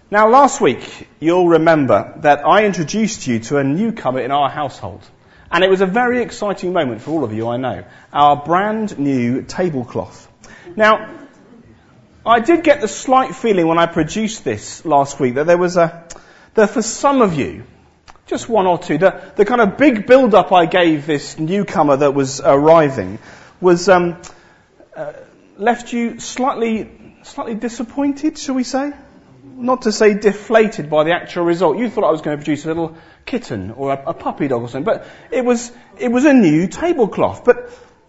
Now, last week, you'll remember that I introduced you to a newcomer in our household. And it was a very exciting moment for all of you, I know. Our brand new tablecloth. Now, I did get the slight feeling when I produced this last week that that for some of you, just one or two, the kind of big build-up I gave this newcomer that was arriving was left you slightly disappointed, shall we say? Not to say deflated by the actual result. You thought I was going to produce a little kitten or a puppy dog or something, but it was a new tablecloth. But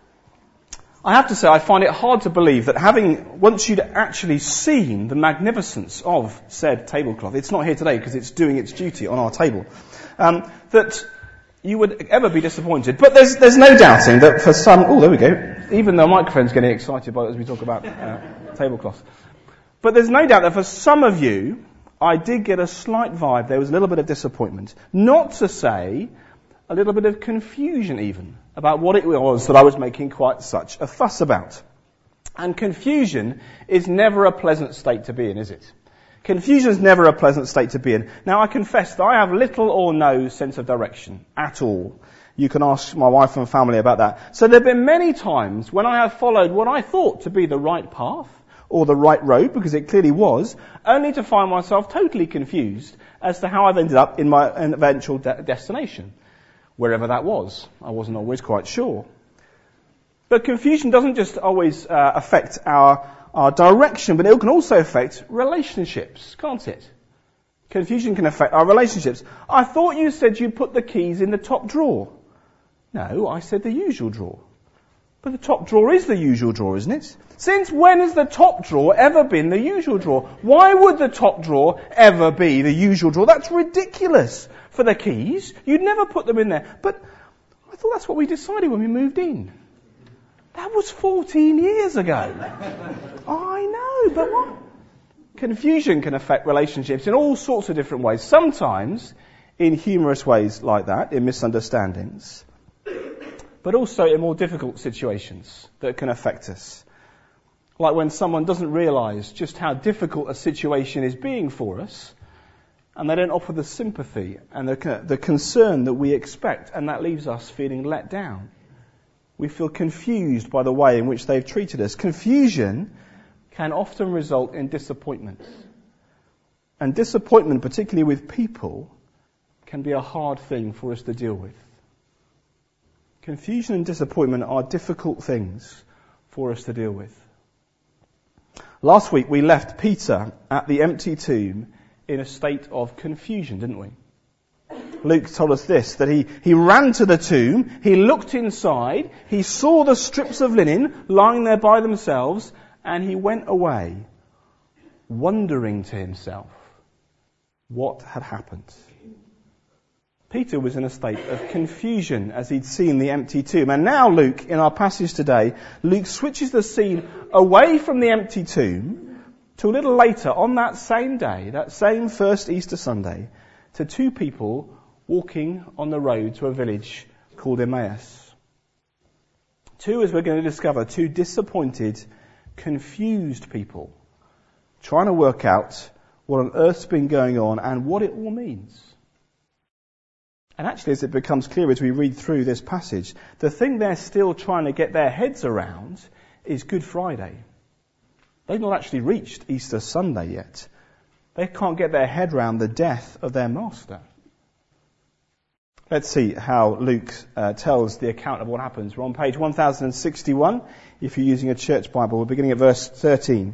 I have to say, I find it hard to believe that once you'd actually seen the magnificence of said tablecloth, it's not here today because it's doing its duty on our table, that you would ever be disappointed. But there's no doubting that for some, there we go, even the microphone's getting excited by it as we talk about tablecloth. But there's no doubt that for some of you, I did get a slight vibe. There was a little bit of disappointment. Not to say a little bit of confusion even about what it was that I was making quite such a fuss about. And confusion is never a pleasant state to be in, is it? Confusion is never a pleasant state to be in. Now, I confess that I have little or no sense of direction at all. You can ask my wife and family about that. So there have been many times when I have followed what I thought to be the right path, or the right road, because it clearly was, only to find myself totally confused as to how I've ended up in my eventual destination. Wherever that was. I wasn't always quite sure. But confusion doesn't just always affect our direction, but it can also affect relationships, can't it? Confusion can affect our relationships. I thought you said you put the keys in the top drawer. No, I said the usual drawer. But the top drawer is the usual drawer, isn't it? Since when has the top drawer ever been the usual drawer? Why would the top drawer ever be the usual drawer? That's ridiculous. For the keys, you'd never put them in there. But I thought that's what we decided when we moved in. That was 14 years ago. I know, but what? Confusion can affect relationships in all sorts of different ways. Sometimes in humorous ways like that, in misunderstandings. But also in more difficult situations that can affect us. Like when someone doesn't realise just how difficult a situation is being for us, and they don't offer the sympathy and the concern that we expect, and that leaves us feeling let down. We feel confused by the way in which they've treated us. Confusion can often result in disappointment. And disappointment, particularly with people, can be a hard thing for us to deal with. Confusion and disappointment are difficult things for us to deal with. Last week we left Peter at the empty tomb in a state of confusion, didn't we? Luke told us this, that he ran to the tomb, he looked inside, he saw the strips of linen lying there by themselves, and he went away, wondering to himself what had happened. Peter was in a state of confusion as he'd seen the empty tomb. And now Luke, in our passage today, Luke switches the scene away from the empty tomb to a little later on that same day, that same first Easter Sunday, to two people walking on the road to a village called Emmaus. Two, as we're going to discover, two disappointed, confused people trying to work out what on earth's been going on and what it all means. And actually, as it becomes clear as we read through this passage, the thing they're still trying to get their heads around is Good Friday. They've not actually reached Easter Sunday yet. They can't get their head around the death of their master. Let's see how Luke tells the account of what happens. We're on page 1061. If you're using a church Bible, we're beginning at verse 13.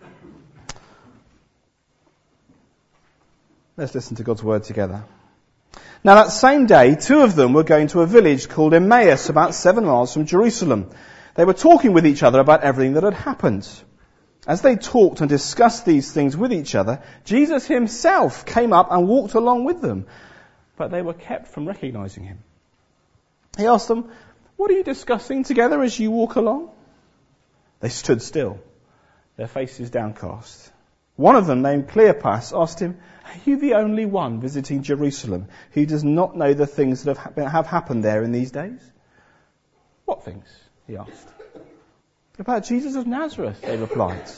Let's listen to God's word together. Now that same day, two of them were going to a village called Emmaus, about 7 miles from Jerusalem. They were talking with each other about everything that had happened. As they talked and discussed these things with each other, Jesus himself came up and walked along with them. But they were kept from recognizing him. He asked them, "What are you discussing together as you walk along?" They stood still, their faces downcast. One of them, named Cleopas, asked him, "Are you the only one visiting Jerusalem who does not know the things that have happened there in these days?" "What things?" he asked. "About Jesus of Nazareth," they replied.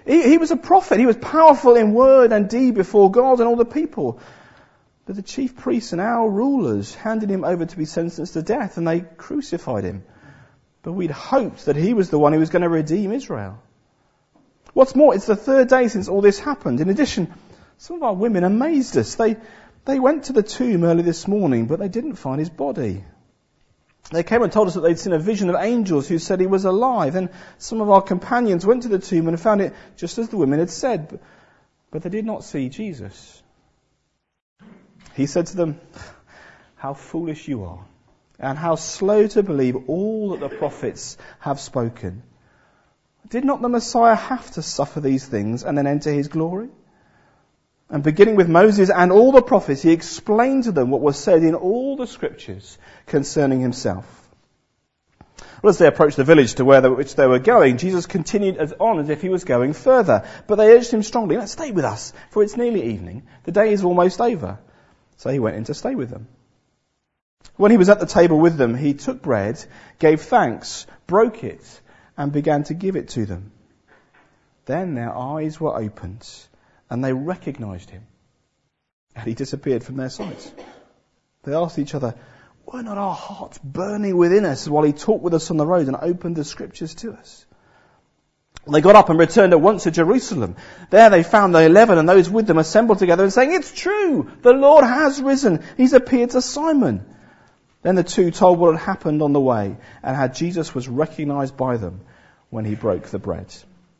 He was a prophet. He was powerful in word and deed before God and all the people. But the chief priests and our rulers handed him over to be sentenced to death, and they crucified him. But we'd hoped that he was the one who was going to redeem Israel. What's more, it's the third day since all this happened. In addition, some of our women amazed us. They went to the tomb early this morning, but they didn't find his body. They came and told us that they'd seen a vision of angels who said he was alive. And some of our companions went to the tomb and found it just as the women had said, but they did not see Jesus. He said to them, "How foolish you are, and how slow to believe all that the prophets have spoken. Did not the Messiah have to suffer these things and then enter his glory?" And beginning with Moses and all the prophets, he explained to them what was said in all the scriptures concerning himself. Well, as they approached the village to which they were going, Jesus continued on as if he was going further. But they urged him strongly, "Let's stay with us, for it's nearly evening. The day is almost over." So he went in to stay with them. When he was at the table with them, he took bread, gave thanks, broke it, and began to give it to them. Then their eyes were opened, and they recognized him. And he disappeared from their sight. They asked each other, "Were not our hearts burning within us while he talked with us on the road and opened the scriptures to us?" They got up and returned at once to Jerusalem. There they found the 11 and those with them assembled together and saying, "It's true, the Lord has risen. He's appeared to Simon." Then the two told what had happened on the way and how Jesus was recognized by them when he broke the bread.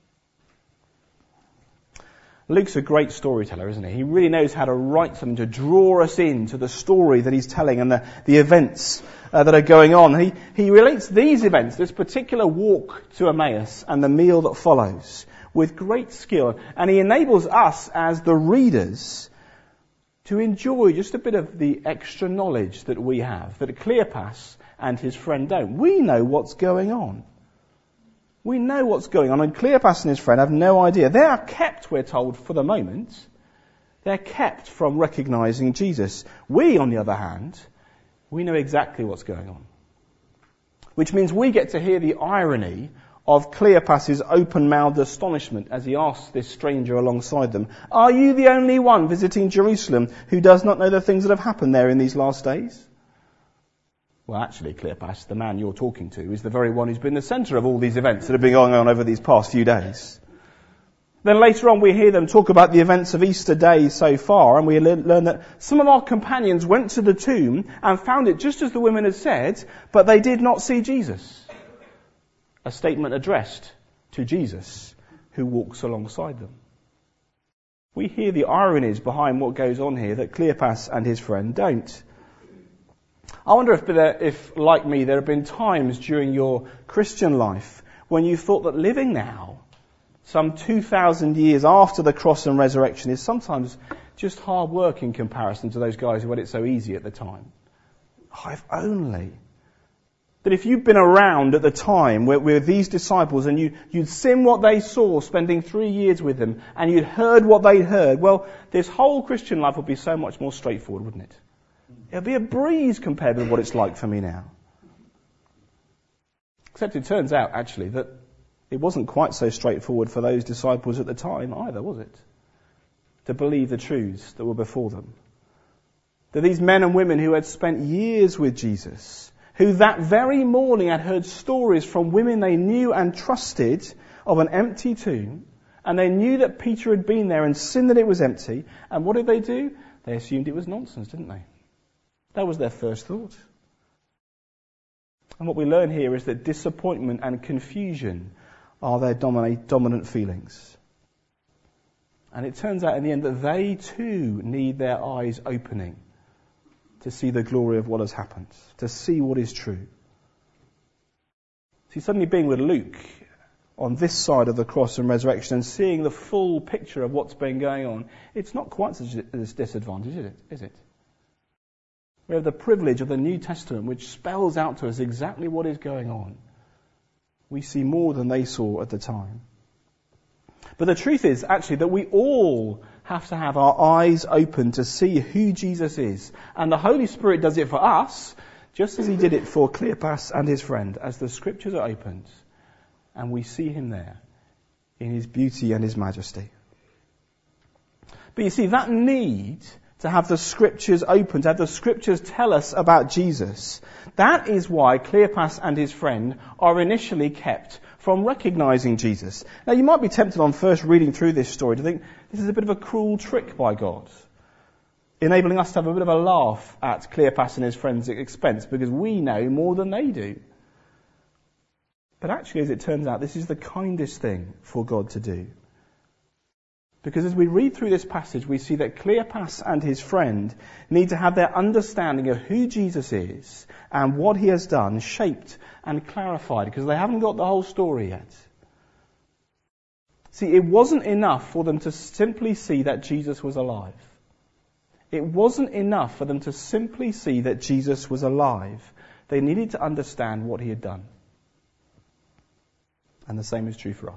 Luke's a great storyteller, isn't he? He really knows how to write something to draw us into the story that he's telling and the events that are going on. He relates these events, this particular walk to Emmaus and the meal that follows, with great skill. And he enables us as the readers to enjoy just a bit of the extra knowledge that we have, that Cleopas and his friend don't. We know what's going on. We know what's going on, and Cleopas and his friend have no idea. They are kept, we're told, for the moment. They're kept from recognizing Jesus. We, on the other hand, we know exactly what's going on. Which means we get to hear the irony of Cleopas's open-mouthed astonishment as he asks this stranger alongside them, "Are you the only one visiting Jerusalem who does not know the things that have happened there in these last days?" Well, actually, Cleopas, the man you're talking to, is the very one who's been the centre of all these events that have been going on over these past few days. Then later on we hear them talk about the events of Easter Day so far, and we learn that some of our companions went to the tomb and found it just as the women had said, but they did not see Jesus. A statement addressed to Jesus, who walks alongside them. We hear the ironies behind what goes on here that Cleopas and his friend don't. I wonder if, like me, there have been times during your Christian life when you thought that living now, some 2,000 years after the cross and resurrection, is sometimes just hard work in comparison to those guys who had it so easy at the time. Oh, if only. That if you'd been around at the time with these disciples and you'd seen what they saw spending 3 years with them and you'd heard what they'd heard, well, this whole Christian life would be so much more straightforward, wouldn't it? It'll be a breeze compared with what it's like for me now. Except it turns out, actually, that it wasn't quite so straightforward for those disciples at the time either, was it? To believe the truths that were before them. That these men and women who had spent years with Jesus, who that very morning had heard stories from women they knew and trusted of an empty tomb, and they knew that Peter had been there and seen that it was empty, and what did they do? They assumed it was nonsense, didn't they? That was their first thought. And what we learn here is that disappointment and confusion are their dominant feelings. And it turns out in the end that they too need their eyes opening to see the glory of what has happened, to see what is true. See, suddenly being with Luke on this side of the cross and resurrection and seeing the full picture of what's been going on, it's not quite such a disadvantage, is it? We have the privilege of the New Testament, which spells out to us exactly what is going on. We see more than they saw at the time. But the truth is, actually, that we all have to have our eyes open to see who Jesus is. And the Holy Spirit does it for us, just as he did it for Cleopas and his friend, as the scriptures are opened and we see him there in his beauty and his majesty. But you see, that need to have the scriptures open, to have the scriptures tell us about Jesus, that is why Cleopas and his friend are initially kept from recognizing Jesus. Now, you might be tempted on first reading through this story to think this is a bit of a cruel trick by God, enabling us to have a bit of a laugh at Cleopas and his friends' expense because we know more than they do. But actually, as it turns out, this is the kindest thing for God to do. Because as we read through this passage, we see that Cleopas and his friend need to have their understanding of who Jesus is and what he has done shaped and clarified, because they haven't got the whole story yet. See, it wasn't enough for them to simply see that Jesus was alive. It wasn't enough for them to simply see that Jesus was alive. They needed to understand what he had done. And the same is true for us.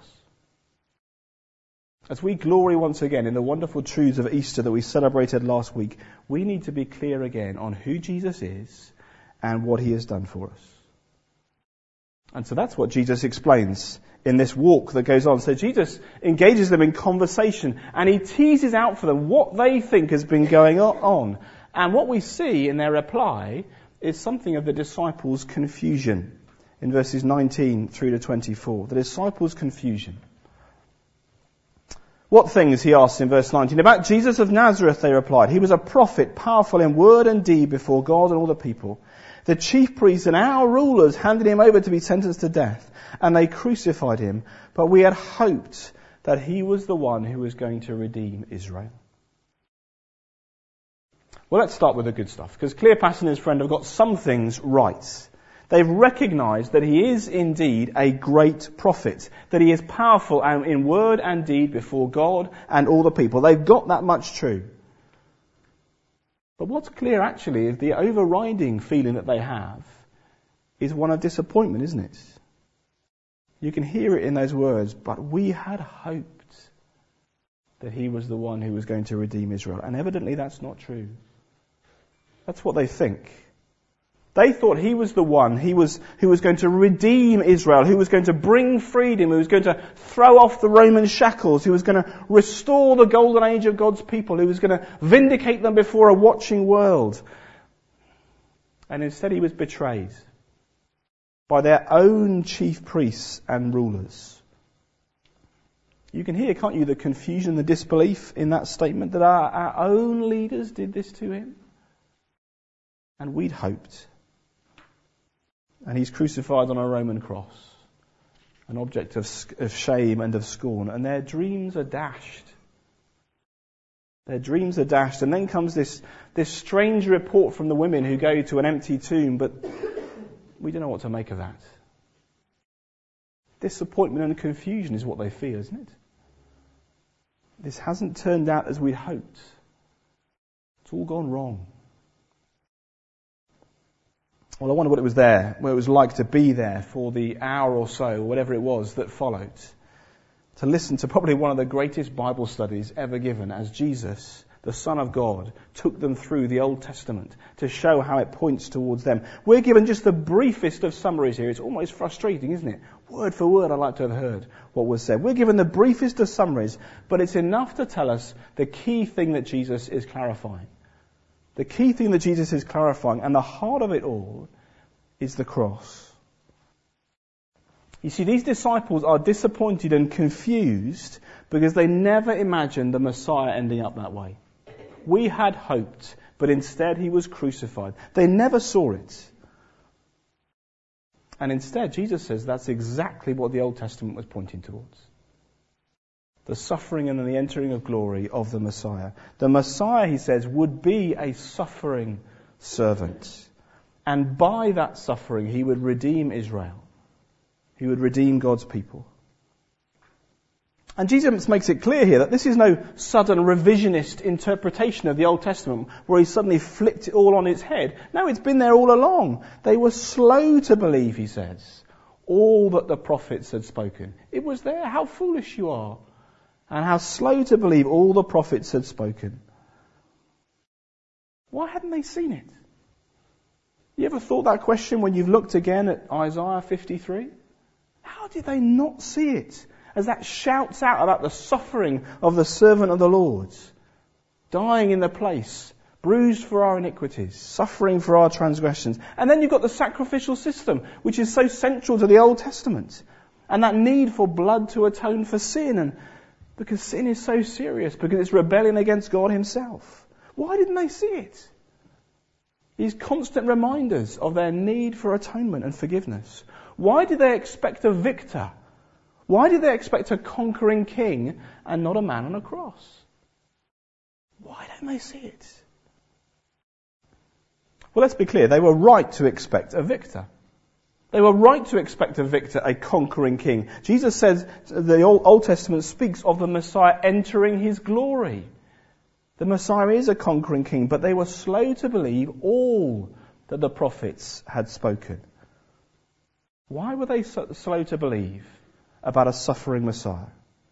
As we glory once again in the wonderful truths of Easter that we celebrated last week, we need to be clear again on who Jesus is and what he has done for us. And so that's what Jesus explains in this walk that goes on. So Jesus engages them in conversation and he teases out for them what they think has been going on. And what we see in their reply is something of the disciples' confusion. In verses 19 through to 24, the disciples' confusion. What things, he asks in verse 19. About Jesus of Nazareth, they replied. He was a prophet, powerful in word and deed before God and all the people. The chief priests and our rulers handed him over to be sentenced to death, and they crucified him. But we had hoped that he was the one who was going to redeem Israel. Well, let's start with the good stuff, because Cleopas and his friend have got some things right. They've recognized that he is indeed a great prophet, that he is powerful in word and deed before God and all the people. They've got that much true. But what's clear actually is the overriding feeling that they have is one of disappointment, isn't it? You can hear it in those words, but we had hoped that he was the one who was going to redeem Israel. And evidently that's not true. That's what they think. They thought he was the one who was going to redeem Israel, who was going to bring freedom, who was going to throw off the Roman shackles, who was going to restore the golden age of God's people, who was going to vindicate them before a watching world. And instead he was betrayed by their own chief priests and rulers. You can hear, can't you, the confusion, the disbelief in that statement that our own leaders did this to him? And we'd hoped. And he's crucified on a Roman cross, an object of shame and of scorn. And their dreams are dashed. Their dreams are dashed. And then comes this strange report from the women who go to an empty tomb, but we don't know what to make of that. Disappointment and confusion is what they feel, isn't it? This hasn't turned out as we'd hoped. It's all gone wrong. Well, I wonder what it was like to be there for the hour or so, or whatever it was that followed, to listen to probably one of the greatest Bible studies ever given as Jesus, the Son of God, took them through the Old Testament to show how it points towards them. We're given just the briefest of summaries here. It's almost frustrating, isn't it? Word for word, I'd like to have heard what was said. We're given the briefest of summaries, but it's enough to tell us the key thing that Jesus is clarifying. The key thing that Jesus is clarifying, and the heart of it all, is the cross. You see, these disciples are disappointed and confused because they never imagined the Messiah ending up that way. We had hoped, but instead he was crucified. They never saw it. And instead, Jesus says that's exactly what the Old Testament was pointing towards. The suffering and the entering of glory of the Messiah. The Messiah, he says, would be a suffering servant. And by that suffering, he would redeem Israel. He would redeem God's people. And Jesus makes it clear here that this is no sudden revisionist interpretation of the Old Testament where he suddenly flipped it all on its head. No, it's been there all along. They were slow to believe, he says, all that the prophets had spoken. It was there. How foolish you are. And how slow to believe all the prophets had spoken. Why hadn't they seen it? You ever thought that question when you've looked again at Isaiah 53? How did they not see it? as that shouts out about the suffering of the servant of the Lord, dying in the place, bruised for our iniquities, suffering for our transgressions. And then you've got the sacrificial system, which is so central to the Old Testament, and that need for blood to atone for sin, and because sin is so serious, because it's rebellion against God himself. Why didn't they see it? These constant reminders of their need for atonement and forgiveness. Why did they expect a victor? Why did they expect a conquering king and not a man on a cross? Why don't they see it? Well, let's be clear. They were right to expect a victor. They were right to expect a victor, a conquering king. Jesus says, the Old Testament speaks of the Messiah entering his glory. The Messiah is a conquering king, but they were slow to believe all that the prophets had spoken. Why were they so slow to believe about a suffering Messiah?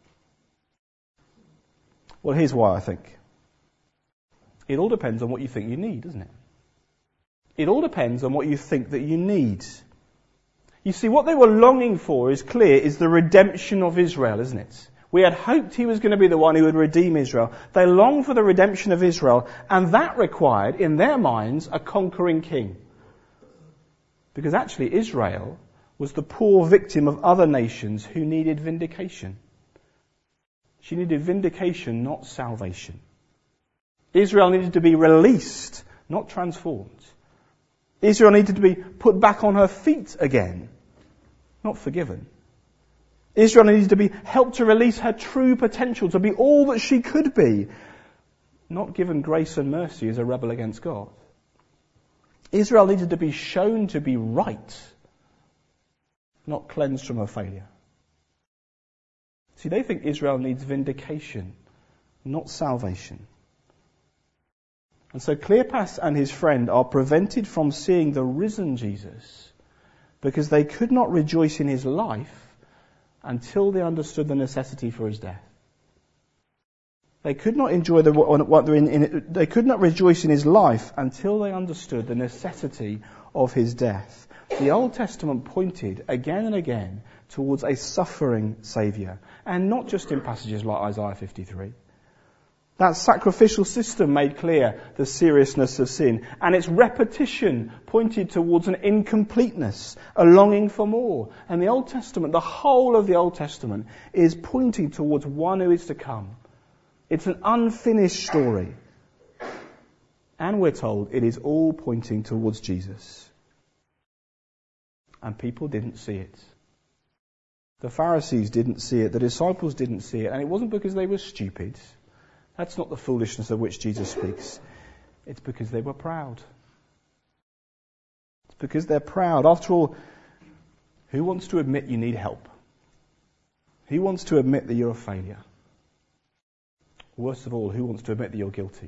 Well, here's why, I think. It all depends on what you think you need, doesn't it? It all depends on what you think that you need. You see, what they were longing for is clear, is the redemption of Israel, isn't it? We had hoped he was going to be the one who would redeem Israel. They longed for the redemption of Israel, and that required, in their minds, a conquering king. Because actually Israel was the poor victim of other nations who needed vindication. She needed vindication, not salvation. Israel needed to be released, not transformed. Israel needed to be put back on her feet again, not forgiven. Israel needed to be helped to release her true potential, to be all that she could be, not given grace and mercy as a rebel against God. Israel needed to be shown to be right, not cleansed from her failure. See, they think Israel needs vindication, not salvation. And so Cleopas and his friend are prevented from seeing the risen Jesus because they could not rejoice in his life until they understood the necessity for his death. They could not enjoy they could not rejoice in his life until they understood the necessity of his death. The Old Testament pointed again and again towards a suffering Saviour, and not just in passages like Isaiah 53. That sacrificial system made clear the seriousness of sin, and its repetition pointed towards an incompleteness, a longing for more. And the Old Testament, the whole of the Old Testament, is pointing towards one who is to come. It's an unfinished story. And we're told it is all pointing towards Jesus. And people didn't see it. The Pharisees didn't see it. The disciples didn't see it. And it wasn't because they were stupid. That's not the foolishness of which Jesus speaks. It's because they were proud. It's because they're proud. After all, who wants to admit you need help? Who wants to admit that you're a failure? Worst of all, who wants to admit that you're guilty?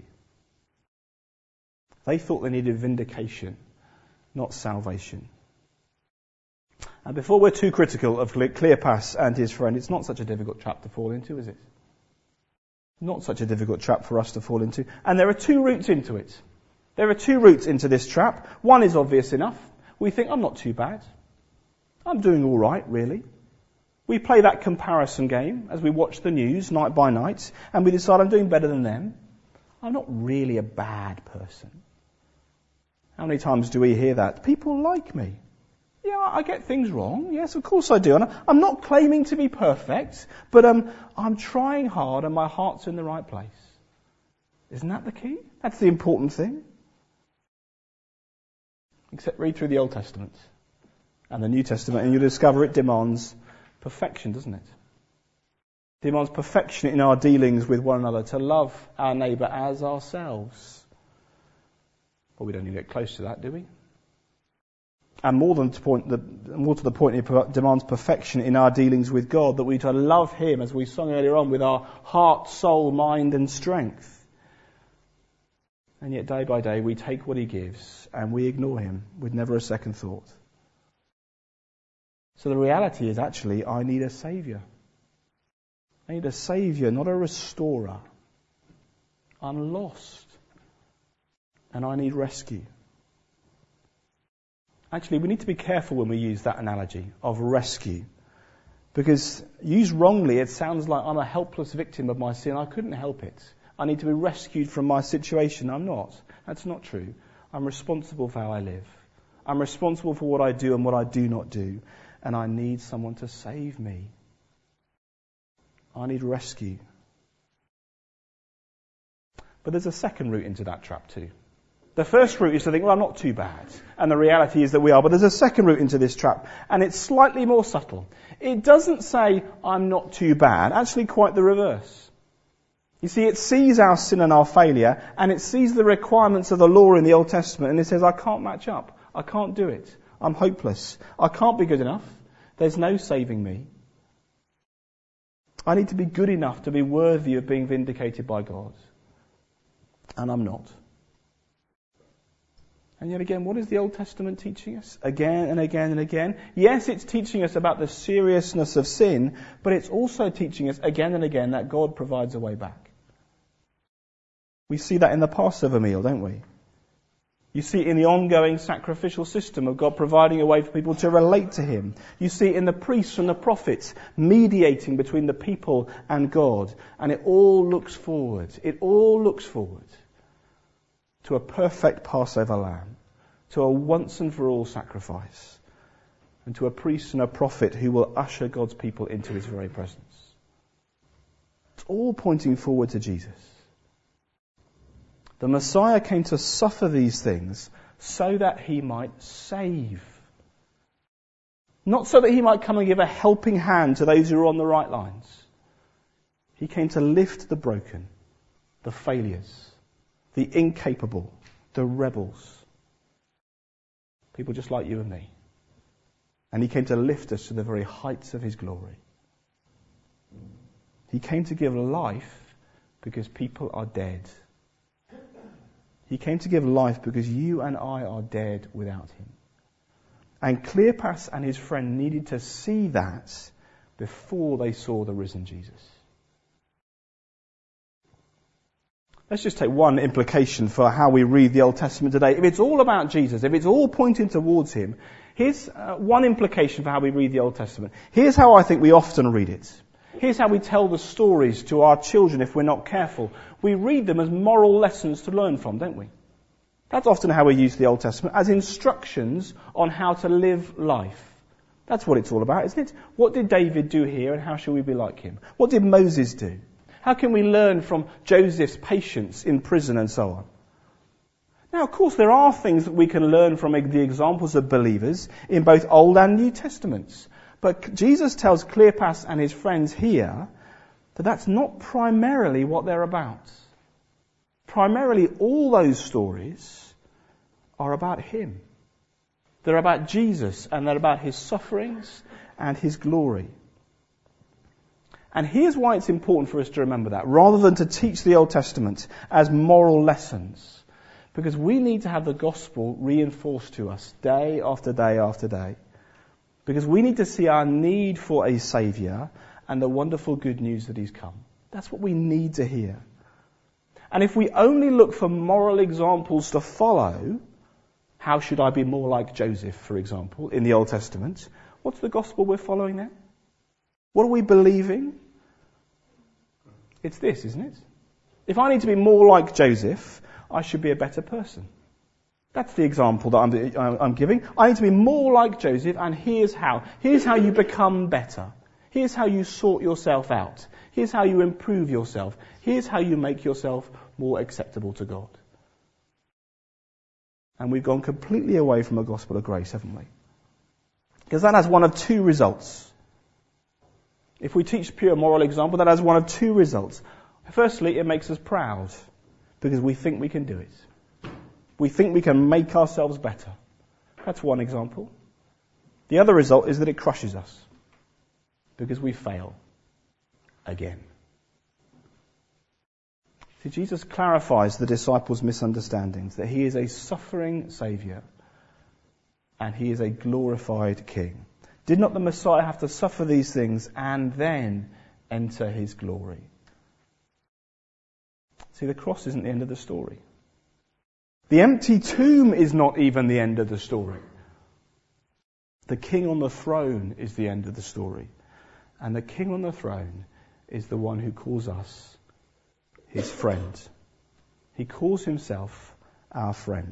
They thought they needed vindication, not salvation. And before we're too critical of Cleopas and his friend, it's not such a difficult trap to fall into, is it? Not such a difficult trap for us to fall into. And there are two routes into it. There are two routes into this trap. One is obvious enough. We think, I'm not too bad. I'm doing all right, really. We play that comparison game as we watch the news night by night, and we decide I'm doing better than them. I'm not really a bad person. How many times do we hear that? People like me. Yeah, I get things wrong. Yes, of course I do. And I'm not claiming to be perfect, but I'm trying hard and my heart's in the right place. Isn't that the key? That's the important thing. Except read through the Old Testament and the New Testament and you'll discover it demands perfection, doesn't it? It demands perfection in our dealings with one another, to love our neighbour as ourselves. Well, we don't even get close to that, do we? And more to the point, it demands perfection in our dealings with God, that we to love Him, as we sung earlier on, with our heart, soul, mind and strength. And yet day by day we take what He gives and we ignore Him with never a second thought. So the reality is actually I need a Saviour. I need a Saviour, not a restorer. I'm lost and I need rescue. Actually, we need to be careful when we use that analogy of rescue. Because used wrongly, it sounds like I'm a helpless victim of my sin. I couldn't help it. I need to be rescued from my situation. I'm not. That's not true. I'm responsible for how I live. I'm responsible for what I do and what I do not do. And I need someone to save me. I need rescue. But there's a second route into that trap too. The first route is to think, well, I'm not too bad. And the reality is that we are. But there's a second route into this trap. And it's slightly more subtle. It doesn't say, I'm not too bad. Actually, quite the reverse. You see, it sees our sin and our failure. And it sees the requirements of the law in the Old Testament. And it says, I can't match up. I can't do it. I'm hopeless. I can't be good enough. There's no saving me. I need to be good enough to be worthy of being vindicated by God. And I'm not. And yet again, what is the Old Testament teaching us? Again and again and again. Yes, it's teaching us about the seriousness of sin, but it's also teaching us again and again that God provides a way back. We see that in the Passover meal, don't we? You see it in the ongoing sacrificial system of God providing a way for people to relate to Him. You see it in the priests and the prophets mediating between the people and God. And it all looks forward. It all looks forward to a perfect Passover lamb, to a once and for all sacrifice, and to a priest and a prophet who will usher God's people into His very presence. It's all pointing forward to Jesus. The Messiah came to suffer these things so that He might save. Not so that He might come and give a helping hand to those who are on the right lines. He came to lift the broken, the failures, the incapable, the rebels. People just like you and me. And He came to lift us to the very heights of His glory. He came to give life because people are dead. He came to give life because you and I are dead without Him. And Cleopas and his friend needed to see that before they saw the risen Jesus. Let's just take one implication for how we read the Old Testament today. If it's all about Jesus, if it's all pointing towards Him, here's one implication for how we read the Old Testament. Here's how I think we often read it. Here's how we tell the stories to our children if we're not careful. We read them as moral lessons to learn from, don't we? That's often how we use the Old Testament, as instructions on how to live life. That's what it's all about, isn't it? What did David do here and how shall we be like him? What did Moses do? How can we learn from Joseph's patience in prison and so on? Now, of course, there are things that we can learn from the examples of believers in both Old and New Testaments. But Jesus tells Cleopas and his friends here that that's not primarily what they're about. Primarily, all those stories are about Him. They're about Jesus, and they're about His sufferings and His glory. And here's why it's important for us to remember that, rather than to teach the Old Testament as moral lessons. Because we need to have the gospel reinforced to us day after day after day. Because we need to see our need for a Saviour and the wonderful good news that He's come. That's what we need to hear. And if we only look for moral examples to follow, how should I be more like Joseph, for example, in the Old Testament? What's the gospel we're following then? What are we believing? It's this, isn't it? If I need to be more like Joseph, I should be a better person. That's the example that I'm giving. I need to be more like Joseph, and here's how. Here's how you become better. Here's how you sort yourself out. Here's how you improve yourself. Here's how you make yourself more acceptable to God. And we've gone completely away from a gospel of grace, haven't we? Because that has one of two results. If we teach pure moral example, that has one of two results. Firstly, it makes us proud because we think we can do it. We think we can make ourselves better. That's one example. The other result is that it crushes us because we fail again. See, Jesus clarifies the disciples' misunderstandings, that He is a suffering Saviour and He is a glorified King. Did not the Messiah have to suffer these things and then enter His glory? See, the cross isn't the end of the story. The empty tomb is not even the end of the story. The King on the throne is the end of the story. And the King on the throne is the one who calls us his friend. He calls himself our friend.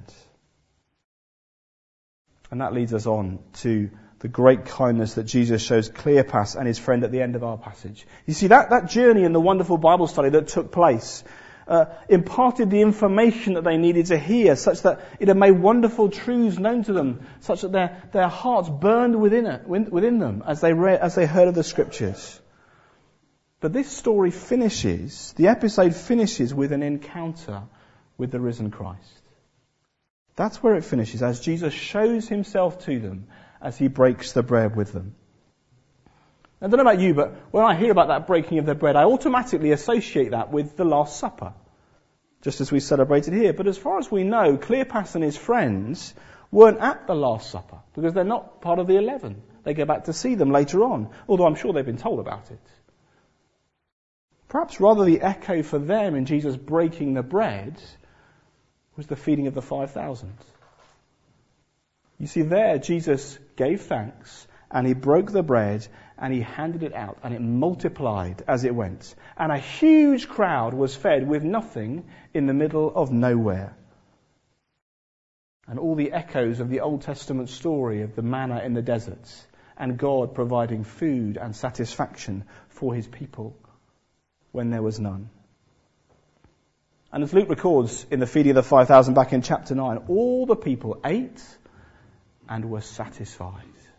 And that leads us on to the great kindness that Jesus shows Cleopas and his friend at the end of our passage. You see, that journey and the wonderful Bible study that took place imparted the information that they needed to hear, such that it had made wonderful truths known to them, such that their hearts burned within them as they heard of the Scriptures. But this story the episode finishes with an encounter with the risen Christ. That's where it finishes, as Jesus shows himself to them as he breaks the bread with them. I don't know about you, but when I hear about that breaking of the bread, I automatically associate that with the Last Supper, just as we celebrated here. But as far as we know, Cleopas and his friends weren't at the Last Supper, because they're not part of the 11. They go back to see them later on, although I'm sure they've been told about it. Perhaps rather the echo for them in Jesus breaking the bread was the feeding of the 5,000. You see, there Jesus gave thanks, and he broke the bread, and he handed it out, and it multiplied as it went. And a huge crowd was fed with nothing in the middle of nowhere. And all the echoes of the Old Testament story of the manna in the deserts, and God providing food and satisfaction for his people when there was none. And as Luke records in the feeding of the 5,000 back in chapter 9, all the people ate and were satisfied.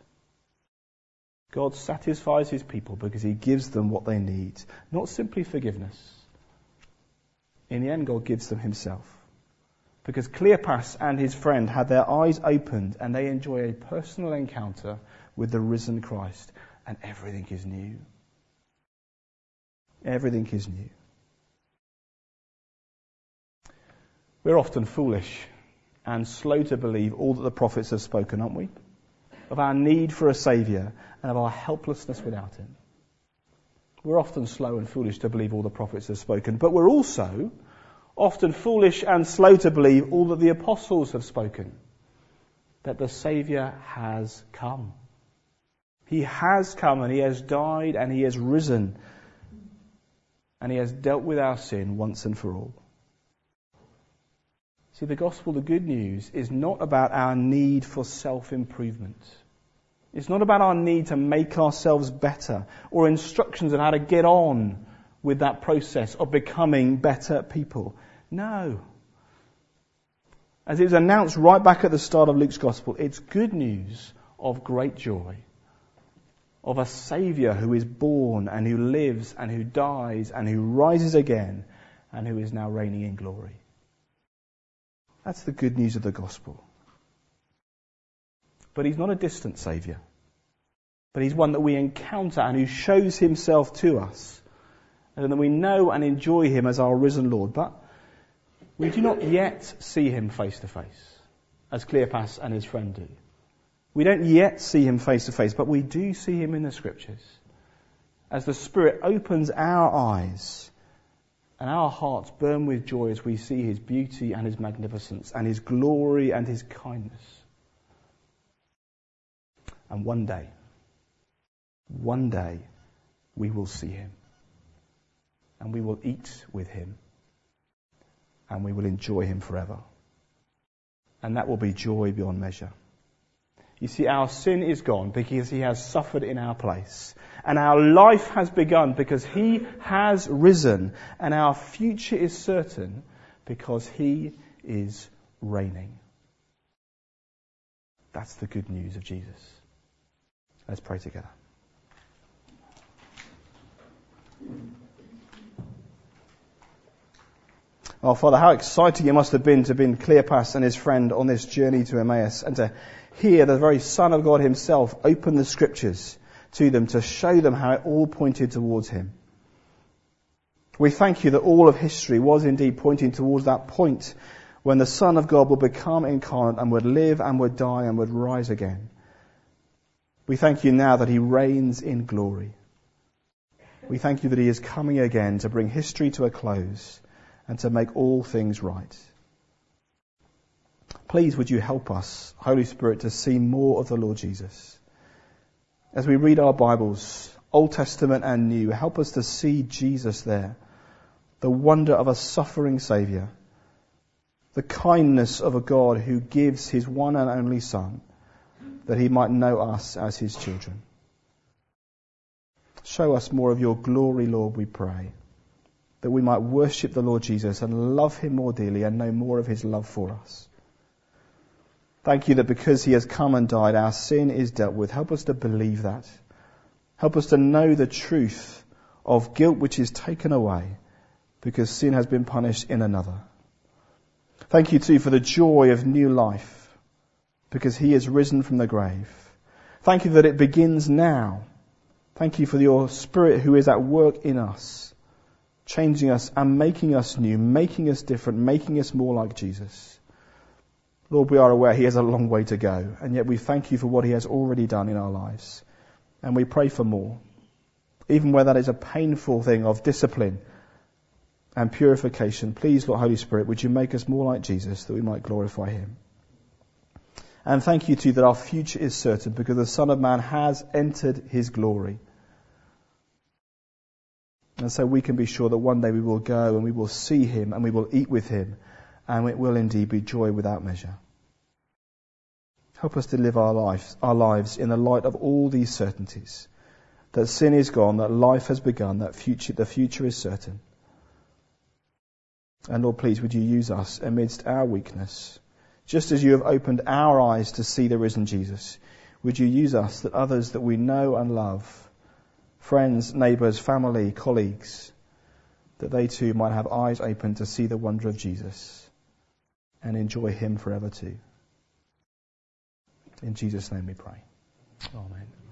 God satisfies his people because he gives them what they need, not simply forgiveness. In the end, God gives them himself. Because Cleopas and his friend had their eyes opened and they enjoy a personal encounter with the risen Christ, and everything is new. Everything is new. We're often foolish and slow to believe all that the prophets have spoken, aren't we? Of our need for a Saviour and of our helplessness without him. We're often slow and foolish to believe all the prophets have spoken, but we're also often foolish and slow to believe all that the apostles have spoken, that the Saviour has come. He has come, and he has died, and he has risen, and he has dealt with our sin once and for all. See, the gospel, the good news, is not about our need for self-improvement. It's not about our need to make ourselves better, or instructions on how to get on with that process of becoming better people. No. As it was announced right back at the start of Luke's gospel, it's good news of great joy, of a Saviour who is born and who lives and who dies and who rises again and who is now reigning in glory. That's the good news of the gospel. But he's not a distant Saviour, but he's one that we encounter and who shows himself to us, and that we know and enjoy him as our risen Lord. But we do not yet see him face to face, as Cleopas and his friend do. We don't yet see him face to face, but we do see him in the Scriptures, as the Spirit opens our eyes and our hearts burn with joy as we see his beauty and his magnificence and his glory and his kindness. And one day, we will see him. And we will eat with him. And we will enjoy him forever. And that will be joy beyond measure. You see, our sin is gone because he has suffered in our place. And our life has begun because he has risen. And our future is certain because he is reigning. That's the good news of Jesus. Let's pray together. Oh, Father, how exciting it must have been to have been Cleopas and his friend on this journey to Emmaus, and to hear the very Son of God himself open the Scriptures to them to show them how it all pointed towards him. We thank you that all of history was indeed pointing towards that point when the Son of God would become incarnate and would live and would die and would rise again. We thank you now that he reigns in glory. We thank you that he is coming again to bring history to a close and to make all things right. Please would you help us, Holy Spirit, to see more of the Lord Jesus. As we read our Bibles Old Testament and New. Help us to see Jesus there, the wonder of a suffering Saviour, the kindness of a God who gives his one and only Son, that he might know us as his children. Show us more of your glory, Lord, we pray, that we might worship the Lord Jesus and love him more dearly and know more of his love for us. Thank you that because he has come and died, our sin is dealt with. Help us to believe that. Help us to know the truth of guilt which is taken away because sin has been punished in another. Thank you too for the joy of new life because he is risen from the grave. Thank you that it begins now. Thank you for your Spirit who is at work in us, changing us and making us new, making us different, making us more like Jesus. Lord, we are aware he has a long way to go, and yet we thank you for what he has already done in our lives. And we pray for more, even where that is a painful thing of discipline and purification. Please, Lord Holy Spirit, would you make us more like Jesus that we might glorify him. And thank you too that our future is certain because the Son of Man has entered his glory. And so we can be sure that one day we will go and we will see him and we will eat with him, and it will indeed be joy without measure. Help us to live our lives in the light of all these certainties, that sin is gone, that life has begun, that the future is certain. And Lord, please, would you use us amidst our weakness, just as you have opened our eyes to see the risen Jesus. Would you use us that others that we know and love, friends, neighbours, family, colleagues, that they too might have eyes open to see the wonder of Jesus and enjoy him forever too. In Jesus' name we pray. Amen.